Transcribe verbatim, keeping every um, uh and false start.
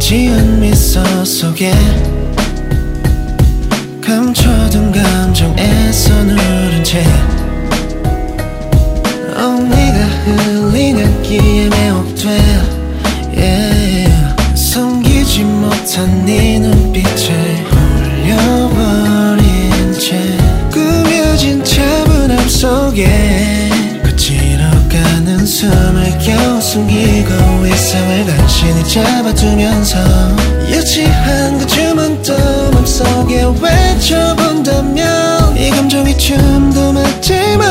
지은 미소 속에 감춰둔 감정에서 누른 채 oh, 네가 흘린 향기에 매혹돼 yeah. 숨기지 못한 네 눈빛에 홀려버린 채 꾸며진 차분함 속에 거칠어가는 숨을 겨우 숨기고 일상을 간신히 잡아두면서 유치한 그 주문도 맘속에 외쳐본다면 이 감정이 춤도 맞지만